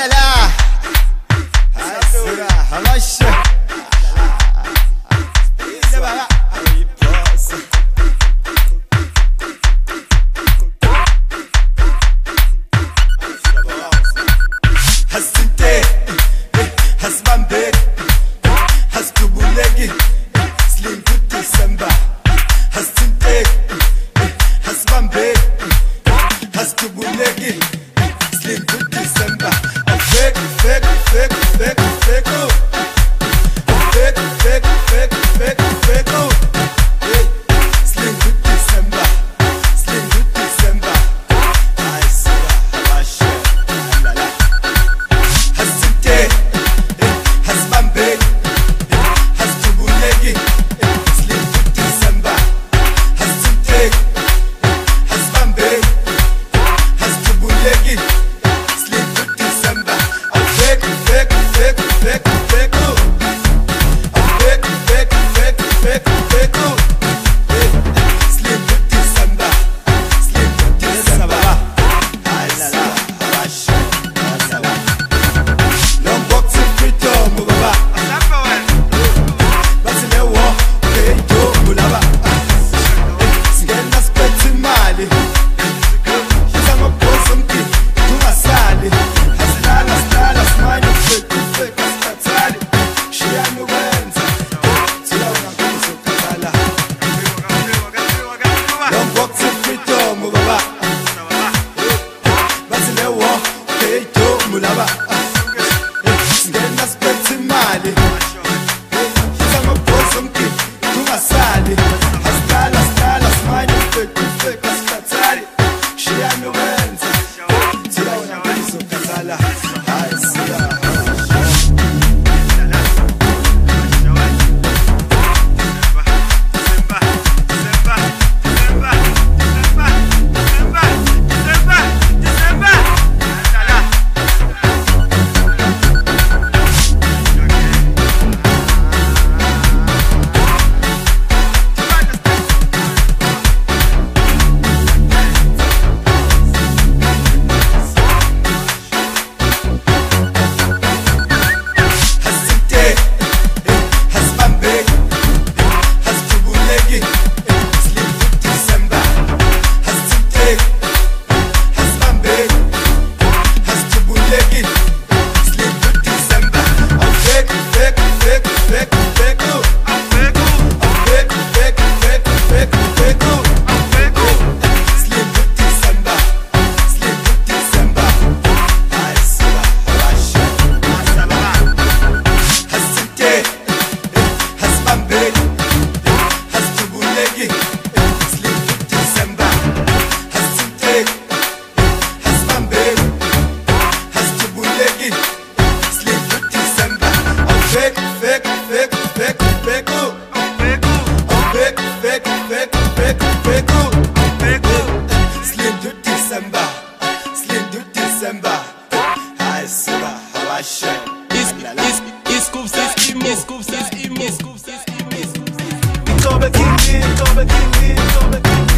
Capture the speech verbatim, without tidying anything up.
لا لا همشي هستنتي هسبان بيك هستبو لقي سليم كنت سنبا هستنتي هسبان بيك هستبو لقي سليم كنت سنبا فيك فيك فيك فيك فيكو فيك فيك فيك فيك فيكو سليم كنت سنبا سليم كنت سنبا هاي السرعة هواشة لا لا هستنتي هسبان بيك هستبو لقي سليم كنت سنبا هستنتي هسبان بيك هستبو لقي سليم كنت سنبا فيك فيك فيك فيك فيكو فيك فيك فيك فيك فيكو سليم كنت سنبا سليم كنت سنبا هاي السرعة هواشة لون بوكس فريتو مبابا بس لو فريتو ملابا سجلنا سبت مالي شزام بوسمكي توما سالي هسلالا سلالا سمايلو فيكو فيكو ستاتالي شيانو وينزا تلاونا بيزو كتالا لون بوكس فريتو مبابا بس لو فريتو ملابا سجلنا سبت مالي شزام بوسمكي توما سالي هسلالا سلالا سمايلو فيكو فيكو ستاتالي شيانو وينزا تلاونا بيزو كتالا هاي السرعة هستنتي هسبان بيك هستبو لقي سليم كنت سنبا هستنتي هسبان بيك هستبو لقي سليم كنت سنبا فيك فيك فيك فيك فيكو فيك فيك فيك فيك فيكو سليم كنت سنبا سليم كنت سنبا هاي السرعة هواشة هستنتي هسبان بيك هستبو لقي سليم كنت سنبا هستنتي هسبان بيك هستبو لقي سليم كنت سنبا فيك فيك فيك فيك فيكو فيك فيك فيك فيك فيكو سليم كنت سنبا سليم كنت سنبا هاي السرعة هواشة لا لا Escuve, escuve, escuve, escuve, escuve, escuve, escuve. Tobe kingi, tobe kingi, tobe kingi